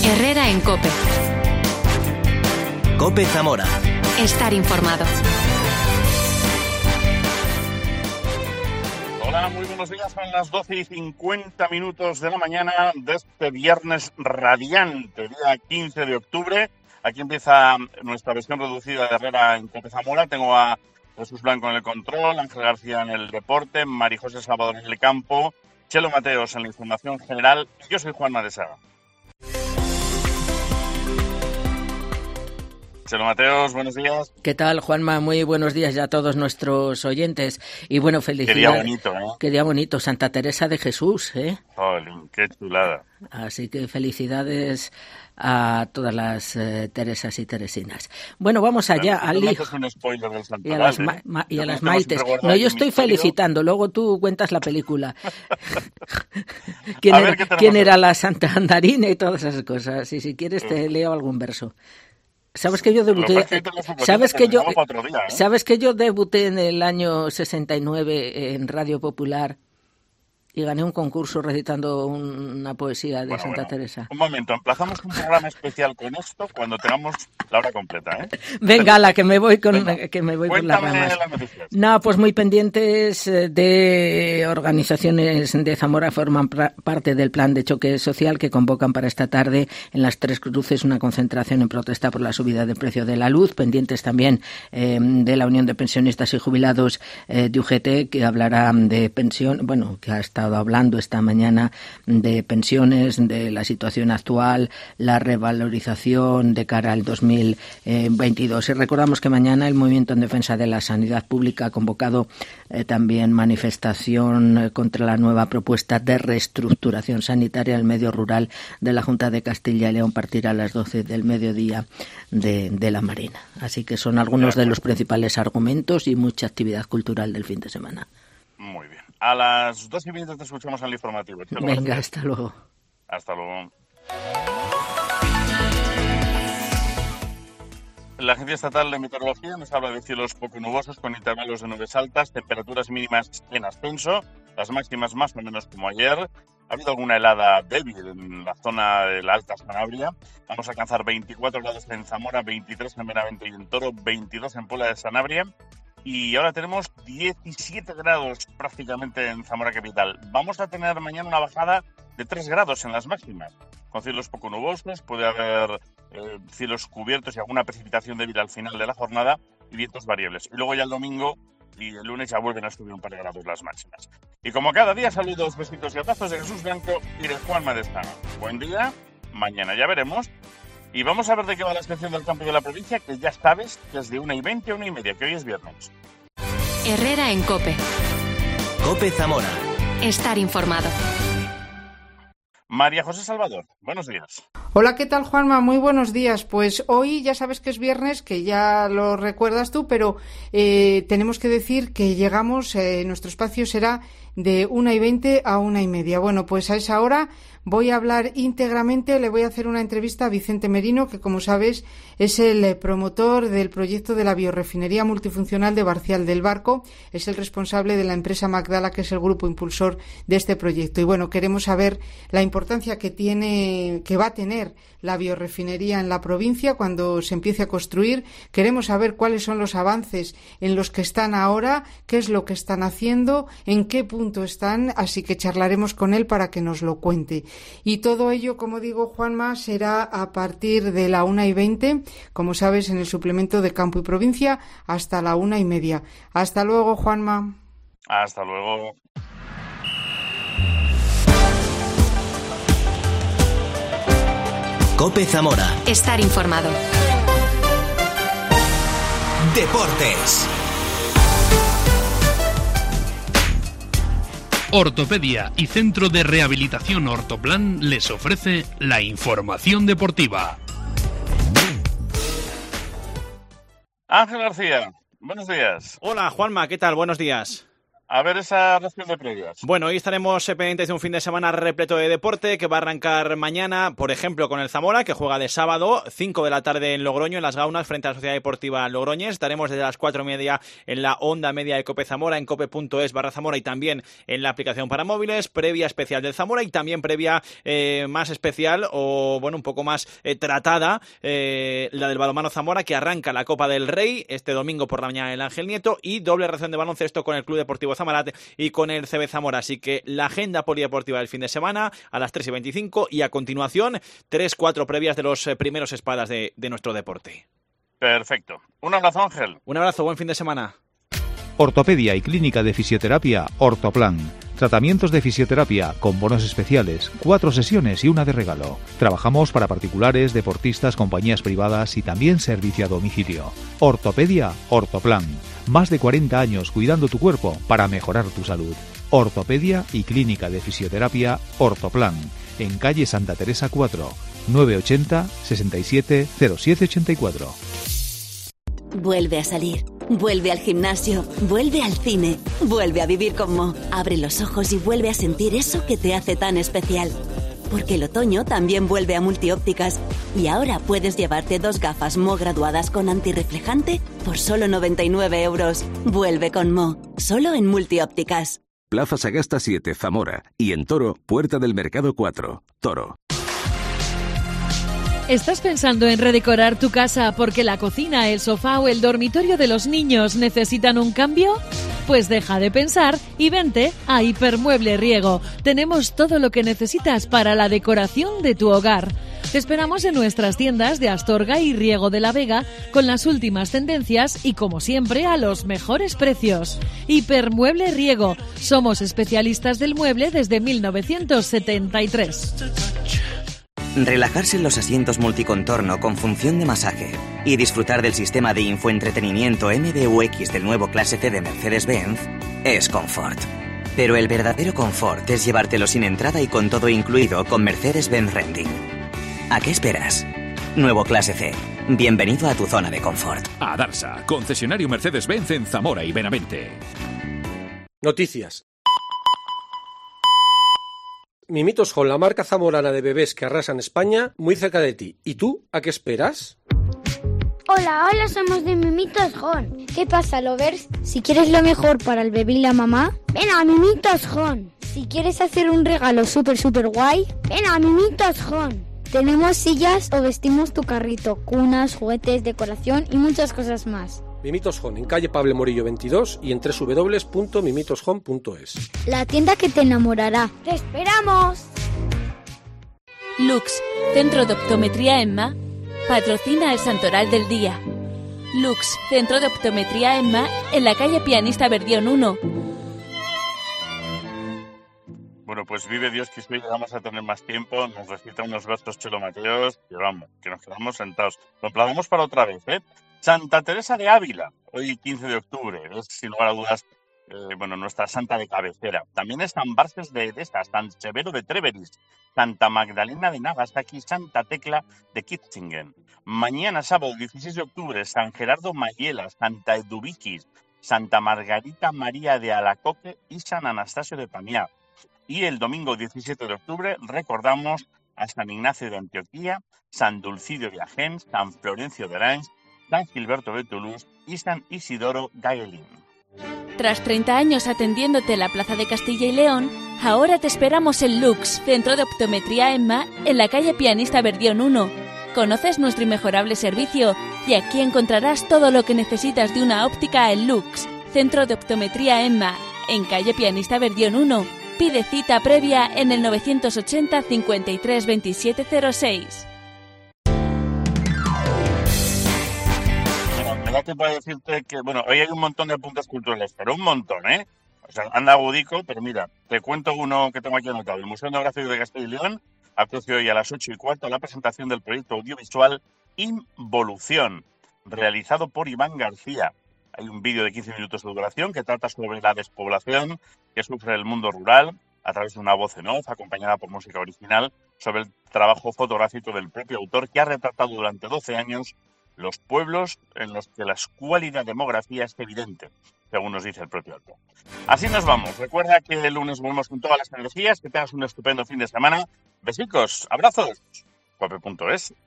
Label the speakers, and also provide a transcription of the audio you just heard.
Speaker 1: Herrera en COPE.
Speaker 2: COPE Zamora.
Speaker 1: Estar informado.
Speaker 3: Hola, muy buenos días. Son las 12:50 de la mañana de este viernes radiante, día 15 de octubre. Aquí empieza nuestra versión reducida de Herrera en COPE Zamora. Tengo a Jesús Blanco en el control, Ángel García en el deporte, María José Salvador en el campo, Chelo Mateos en la información general. Yo soy Juanma de Saga. Chelo Mateos, buenos días.
Speaker 4: ¿Qué tal, Juanma? Muy buenos días ya a todos nuestros oyentes. Y bueno, felicidades.
Speaker 3: Qué día bonito, ¿eh?
Speaker 4: Qué día bonito, Santa Teresa de Jesús, ¿eh?
Speaker 3: Jolín, qué chulada.
Speaker 4: Así que felicidades a todas las Teresas y Teresinas. Bueno, vamos allá al lío. Y a las, y a las Maites. No, yo estoy felicitando, luego tú cuentas la película. ¿Quién era la Santa Andarina y todas esas cosas? Y si quieres te leo algún verso. ¿Sabes que yo debuté? ¿Sabes que yo debuté en el año 69 en Radio Popular y gané un concurso recitando una poesía de Santa Teresa?
Speaker 3: Un momento, emplazamos un programa especial con esto cuando tengamos la hora completa, ¿eh?
Speaker 4: Venga, la que me voy con por las ramas. No, pues muy pendientes de organizaciones de Zamora, forman parte del plan de choque social que convocan para esta tarde en las Tres Cruces una concentración en protesta por la subida del precio de la luz, pendientes también de la Unión de Pensionistas y Jubilados de UGT, que hablará de pensión, bueno, que ha estado hablando esta mañana de pensiones, de la situación actual, la revalorización de cara al 2022. Y recordamos que mañana el Movimiento en Defensa de la Sanidad Pública ha convocado también manifestación contra la nueva propuesta de reestructuración sanitaria del medio rural de la Junta de Castilla y León, partirá a las 12 del mediodía de la Marina. Así que son algunos de los principales argumentos y mucha actividad cultural del fin de semana.
Speaker 3: Muy bien. A las 2:20 te escuchamos en el informativo.
Speaker 4: Venga, hasta luego.
Speaker 3: Hasta luego. La Agencia Estatal de Meteorología nos habla de cielos poco nubosos con intervalos de nubes altas, temperaturas mínimas en ascenso, las máximas más o menos como ayer. Ha habido alguna helada débil en la zona de la Alta Sanabria. Vamos a alcanzar 24 grados en Zamora, 23 en Benavente y en Toro, 22 en Puebla de Sanabria. Y ahora tenemos 17 grados prácticamente en Zamora capital. Vamos a tener mañana una bajada de 3 grados en las máximas, con cielos poco nubosos, puede haber cielos cubiertos y alguna precipitación débil al final de la jornada y vientos variables. Y luego ya el domingo y el lunes ya vuelven a subir un par de grados las máximas. Y como cada día, saludos, besitos y abrazos de Jesús Blanco y de Juanma de Saga. Buen día, mañana ya veremos. Y vamos a ver de qué va la sección del campo de la provincia, que ya sabes que es de 1:20 a 1:30, que hoy es viernes.
Speaker 1: Herrera en COPE.
Speaker 2: COPE Zamora.
Speaker 1: Estar informado.
Speaker 3: María José Salvador, buenos días.
Speaker 5: Hola, ¿qué tal, Juanma? Muy buenos días. Pues hoy ya sabes que es viernes, que ya lo recuerdas tú, pero tenemos que decir que llegamos, nuestro espacio será de 1:20 a 1:30. Bueno, pues a esa hora voy a hablar íntegramente, le voy a hacer una entrevista a Vicente Merino, que como sabes es el promotor del proyecto de la biorefinería multifuncional de Barcial del Barco, es el responsable de la empresa Magdala, que es el grupo impulsor de este proyecto. Y bueno, queremos saber la importancia que va a tener la biorefinería en la provincia cuando se empiece a construir. Queremos saber cuáles son los avances en los que están ahora, qué es lo que están haciendo, en qué punto están, así que charlaremos con él para que nos lo cuente. Y todo ello, como digo, Juanma, será a partir de la 1:20, como sabes, en el suplemento de Campo y Provincia, hasta la 1:30. Hasta luego, Juanma.
Speaker 3: Hasta luego.
Speaker 2: COPE Zamora.
Speaker 1: Estar informado.
Speaker 2: Deportes.
Speaker 6: Ortopedia y Centro de Rehabilitación Ortoplan les ofrece la información deportiva.
Speaker 3: Ángel García, buenos días.
Speaker 7: Hola, Juanma, ¿qué tal? Buenos días.
Speaker 3: A ver esa ración de previas.
Speaker 7: Bueno, hoy estaremos pendientes de un fin de semana repleto de deporte que va a arrancar mañana, por ejemplo, con el Zamora, que juega de sábado, 5 de la tarde en Logroño, en Las Gaunas, frente a la Sociedad Deportiva Logroñés. Estaremos desde las 4:30 en la onda media de Cope Zamora, en cope.es/Zamora y también en la aplicación para móviles. Previa especial del Zamora y también previa más especial o, bueno, un poco más tratada, la del balonmano Zamora, que arranca la Copa del Rey este domingo por la mañana en el Ángel Nieto, y doble ración de baloncesto con el Club Deportivo Zamarat y con el CB Zamora. Así que la agenda polideportiva del fin de semana a las 3:25 y a continuación 3-4 previas de los primeros espadas de nuestro deporte.
Speaker 3: Perfecto. Un abrazo, Ángel.
Speaker 7: Un abrazo, buen fin de semana.
Speaker 8: Ortopedia y clínica de fisioterapia Ortoplan. Tratamientos de fisioterapia con bonos especiales, 4 sesiones y una de regalo. Trabajamos para particulares, deportistas, compañías privadas y también servicio a domicilio. Ortopedia Ortoplan. Más de 40 años cuidando tu cuerpo para mejorar tu salud. Ortopedia y clínica de fisioterapia Ortoplan. En calle Santa Teresa 4, 980 67 0784.
Speaker 9: Vuelve a salir, vuelve al gimnasio, vuelve al cine, vuelve a vivir con Mo. Abre los ojos y vuelve a sentir eso que te hace tan especial. Porque el otoño también vuelve a Multiópticas y ahora puedes llevarte 2 gafas Mo graduadas con antirreflejante por solo 99 euros. Vuelve con Mo, solo en Multiópticas.
Speaker 10: Plaza Sagasta 7, Zamora, y en Toro, Puerta del Mercado 4, Toro.
Speaker 11: ¿Estás pensando en redecorar tu casa porque la cocina, el sofá o el dormitorio de los niños necesitan un cambio? Pues deja de pensar y vente a Hipermueble Riego. Tenemos todo lo que necesitas para la decoración de tu hogar. Te esperamos en nuestras tiendas de Astorga y Riego de la Vega con las últimas tendencias y, como siempre, a los mejores precios. Hipermueble Riego. Somos especialistas del mueble desde 1973.
Speaker 12: Relajarse en los asientos multicontorno con función de masaje y disfrutar del sistema de infoentretenimiento MBUX del nuevo Clase C de Mercedes-Benz es confort. Pero el verdadero confort es llevártelo sin entrada y con todo incluido con Mercedes-Benz Renting. ¿A qué esperas? Nuevo Clase C. Bienvenido a tu zona de confort.
Speaker 13: A Darsa, concesionario Mercedes-Benz en Zamora y Benavente.
Speaker 14: Noticias. Mimitos Home, la marca zamorana de bebés que arrasan España, muy cerca de ti. ¿Y tú, a qué esperas?
Speaker 15: Hola, somos de Mimitos Home. ¿Qué pasa, lovers? Si quieres lo mejor para el bebé y la mamá, ven a Mimitos Home. Si quieres hacer un regalo súper guay, ven a Mimitos Home. Tenemos sillas o vestimos tu carrito, cunas, juguetes, decoración y muchas cosas más.
Speaker 14: Mimitos Home, en calle Pablo Morillo 22 y en www.mimitoshome.es.
Speaker 15: La tienda que te enamorará. ¡Te esperamos!
Speaker 9: Lux, Centro de Optometría EMMA, patrocina el Santoral del Día. Lux, Centro de Optometría EMMA, en la calle Pianista Verdión 1.
Speaker 3: Bueno, pues vive Dios que hoy vamos a tener más tiempo, nos recita unos versos Chelo Mateos, que vamos, que nos quedamos sentados. Lo emplazamos para otra vez, ¿eh? Santa Teresa de Ávila, hoy 15 de octubre, es sin lugar a dudas, nuestra santa de cabecera. También es San Barces de Edesa, San Severo de Treveris, Santa Magdalena de Nagasaki, Santa Tecla de Kitzingen. Mañana, sábado 16 de octubre, San Gerardo Mayela, Santa Eduviquis, Santa Margarita María de Alacoque y San Anastasio de Pamiá. Y el domingo 17 de octubre recordamos a San Ignacio de Antioquía, San Dulcidio de Agen, San Florencio de Orange, San Gilberto de Toulouse y San Isidoro Gaelin.
Speaker 9: Tras 30 años atendiéndote en la Plaza de Castilla y León, ahora te esperamos en Lux, Centro de Optometría EMMA, en la calle Pianista Verdión 1. Conoces nuestro inmejorable servicio y aquí encontrarás todo lo que necesitas de una óptica en Lux, Centro de Optometría EMMA, en calle Pianista Verdión 1. Pide cita previa en el 980 53 27 06.
Speaker 3: Me da tiempo a decirte que, hoy hay un montón de apuntes culturales, pero un montón, ¿eh? O sea, anda agudico, pero mira, te cuento uno que tengo aquí anotado. El Museo Etnográfico de Castilla y León acoge hoy a las 8:15 la presentación del proyecto audiovisual Involución, realizado por Iván García. Hay un vídeo de 15 minutos de duración que trata sobre la despoblación que sufre el mundo rural a través de una voz en off, acompañada por música original, sobre el trabajo fotográfico del propio autor, que ha retratado durante 12 años los pueblos en los que la cualidad demografía es evidente, según nos dice el propio autor. Así nos vamos. Recuerda que el lunes volvemos con todas las energías. Que tengas un estupendo fin de semana. Besicos, abrazos. Cope.es.